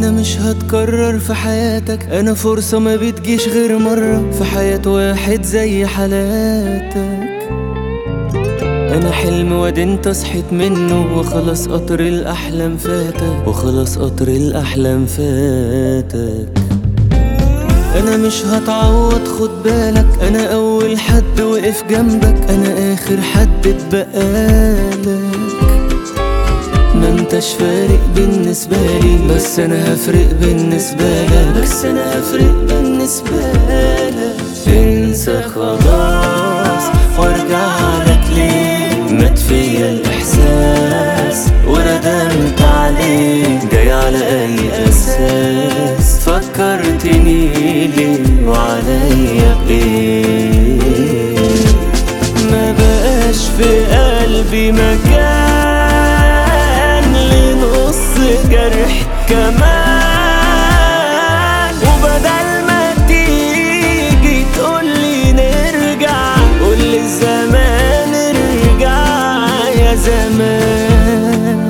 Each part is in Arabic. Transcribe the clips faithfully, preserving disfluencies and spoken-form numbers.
انا مش هتكرر في حياتك، انا فرصة ما بتجيش غير مرة في حياة واحد زي حالاتك. انا حلم واد انت صحيت منه، وخلاص قطر الاحلام فاتك، وخلاص قطر الاحلام فاتك. انا مش هتعوض خد بالك، انا اول حد وقف جنبك، انا اخر حد اتبقالك. ما انتش فارق بالنسبة لي، بس انا هفرق بالنسبة لك، بس انا هفرق بالنسبة لك. انسى خلاص وارجع لك ليه، مات فيا الاحساس وردمت عليه، جاي على اي اساس؟ فكرتني ليه وعليا بايه؟ ما بقاش في قلبي مكان لنص جرح كمان، وبدل ما تيجي تقولي نرجع، قولي الزمان ارجع يا زمان.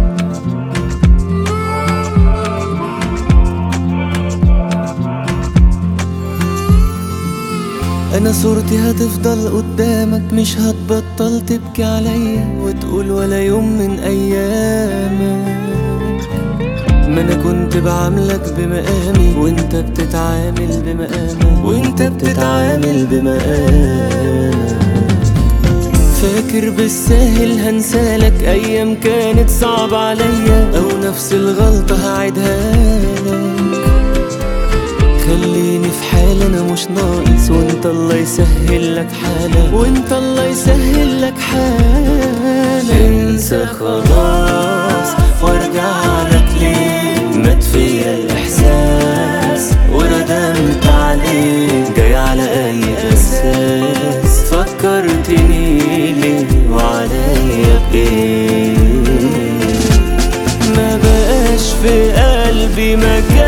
انا صورتي هتفضل قدامك، مش هتبطل تبكي عليا وتقول ولا يوم من ايامك. ما انا كنت بعاملك بمقامي، وانت بتتعامل بمقامك، وانت بتتعامل بمقامك. فاكر بالساهل هنسالك ايام كانت صعبة عليا، او نفس الغلطة هعيدها لك. خليني في حالي انا مش ناقص، وانت الله يسهل لك حالك، وانت الله يسهل لك حالك. انسى خلاص وارجع لك ليه، مات فيا الاحساس وردمت عليه، جاي على اي اساس؟ فكرتني ليه وعليا بايه؟ ما بقاش في قلبي مكان